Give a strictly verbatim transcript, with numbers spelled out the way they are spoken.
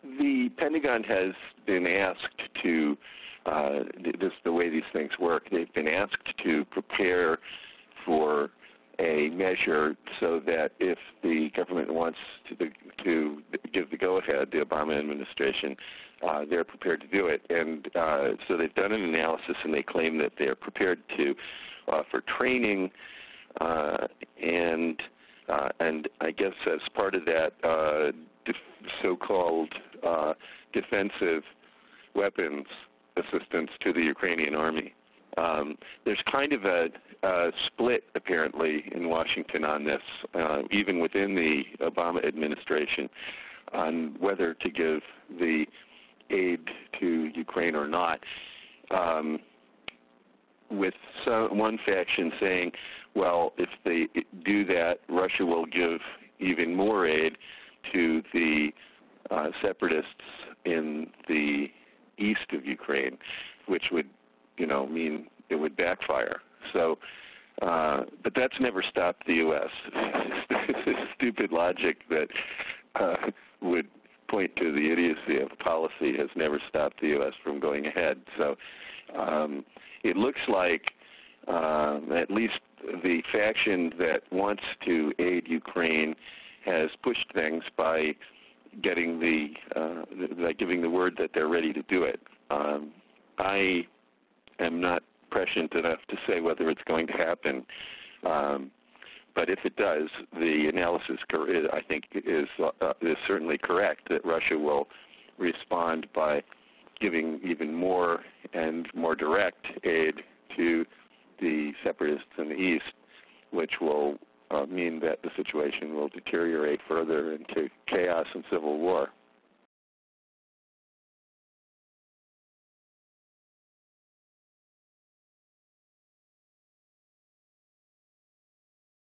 the Pentagon has been asked to, uh, this is the way these things work, they've been asked to prepare for a measure so that if the government wants to, the, to give the go-ahead, the Obama administration, uh, they're prepared to do it. And uh, so they've done an analysis, and they claim that they're prepared to offer training uh, and uh, and I guess as part of that, uh, def so-called uh, defensive weapons assistance to the Ukrainian army. Um, there's kind of a, a split, apparently, in Washington on this, uh, even within the Obama administration, on whether to give the aid to Ukraine or not, um, with some, one faction saying, well, if they do that, Russia will give even more aid to the uh, separatists in the east of Ukraine, which would, you know, mean it would backfire. So, uh, but that's never stopped the U S Stupid logic that uh, would point to the idiocy of policy has never stopped the U S from going ahead. So um, it looks like um, at least the faction that wants to aid Ukraine has pushed things by getting the uh, by giving the word that they're ready to do it. Um, I am not prescient enough to say whether it's going to happen, um, but if it does, the analysis, I think, is uh, is certainly correct that Russia will respond by giving even more and more direct aid to the separatists in the east, which will uh, mean that the situation will deteriorate further into chaos and civil war.